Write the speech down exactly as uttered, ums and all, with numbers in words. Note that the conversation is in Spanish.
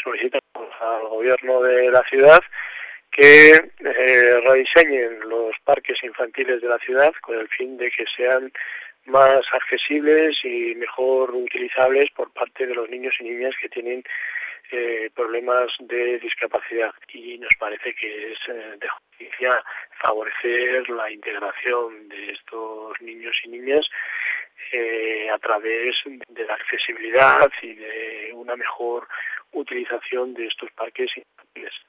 solicitamos al gobierno de la ciudad que eh, rediseñen los parques infantiles de la ciudad con el fin de que sean más accesibles y mejor utilizables por parte de los niños y niñas que tienen eh, problemas de discapacidad, y nos parece que es eh, de justicia favorecer la integración de estos niños y niñas eh, a través de la accesibilidad y de una mejor utilización de estos parques infantiles.